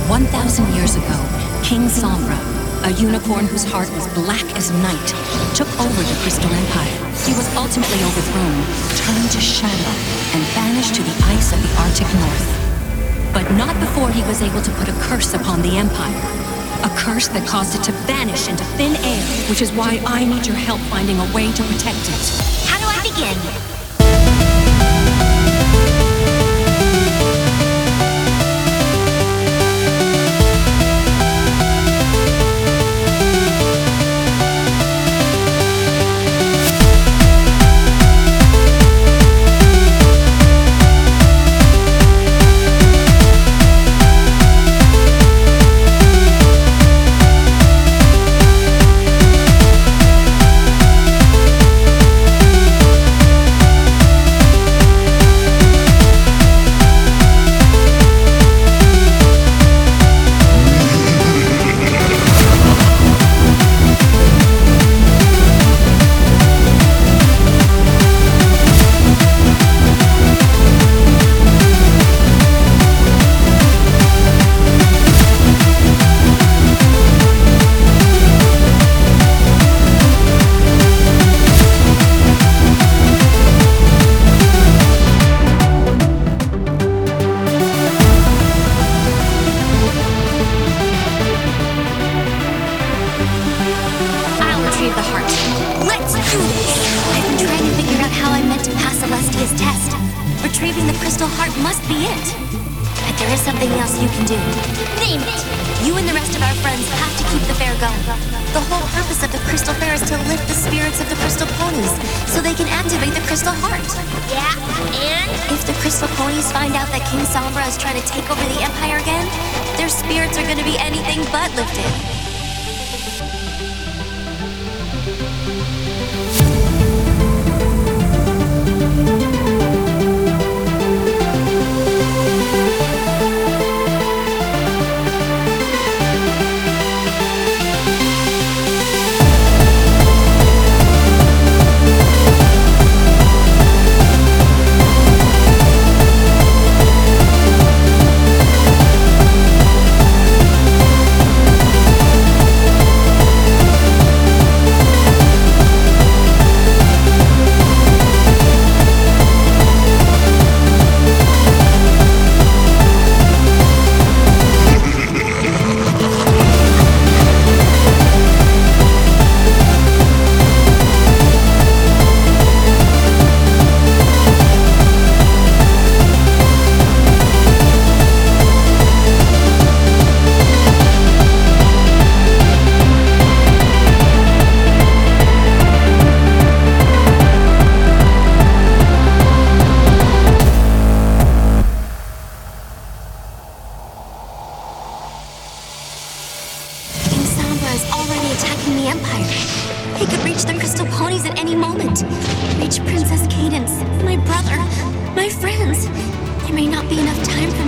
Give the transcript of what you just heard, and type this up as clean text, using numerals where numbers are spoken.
1,000 years ago, King Sombra, a unicorn whose heart was black as night, took over the Crystal Empire. He was ultimately overthrown, turned to shadow, and banished to the ice of the Arctic North. But not before he was able to put a curse upon the Empire. A curse that caused it to vanish into thin air, which is why I need your help finding a way to protect it. How do I begin? Retrieving the crystal heart must be it. But there is something else you can do. Name it! You and the rest of our friends have to keep the fair going. The whole purpose of the Crystal Fair is to lift the spirits of the crystal ponies so they can activate the crystal heart. Yeah, and? If the crystal ponies find out that King Sombra is trying to take over the Empire again, their spirits are going to be anything but lifted. He could reach the crystal ponies at any moment. Reach Princess Cadance, my brother, my friends. There may not be enough time for